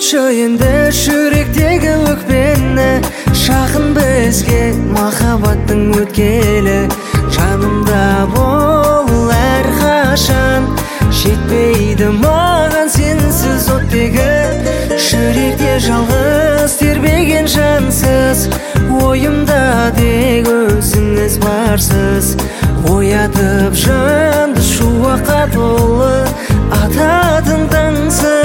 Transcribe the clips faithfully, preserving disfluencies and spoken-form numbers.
қойшы енді жүректегі өкпені, жақын бізге махаббаттың өткелі. Жанымда бол әрқашан, жетпейді маған сенсіз оттегі. Жүректе жалғыз тербеген жансыз, ойымда тек өзіңіз барсыз. Оятып жанды шуаққа толы, ататын таңсыз.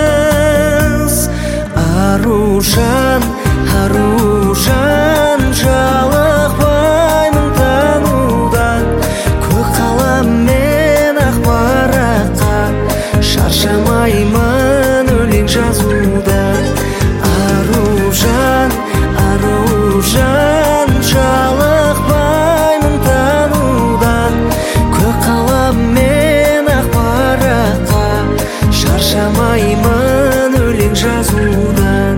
Аружан, аружан, жалықпаймын танудан. Көк қалам мен ақ параққа, шаршамаймын өлең жазудан. Аружан, аружан, жалықпаймын танудан. Көк қалам мен ақ параққа, шаршамаймын өлең жазудан.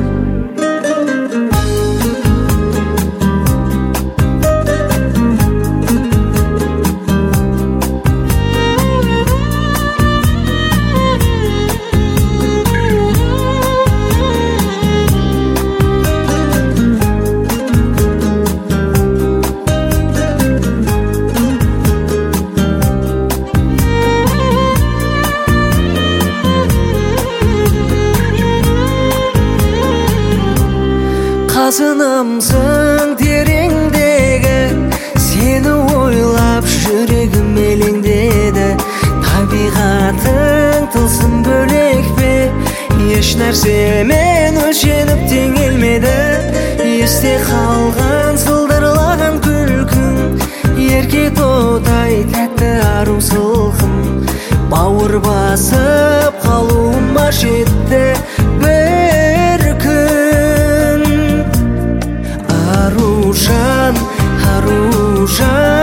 Қазынымсың тереңдегі, сені ойлап жүрегім елеңдеді. Табиғатың тылсым бөлек пе, еш нәрсемен өлшеніп теңелмеді. Есте қалған сылдырлаған күлкің, ерке тотай тәтті ару сылқым. Бауыр басып қалуыма жетті бір күн. Аружан, аружан,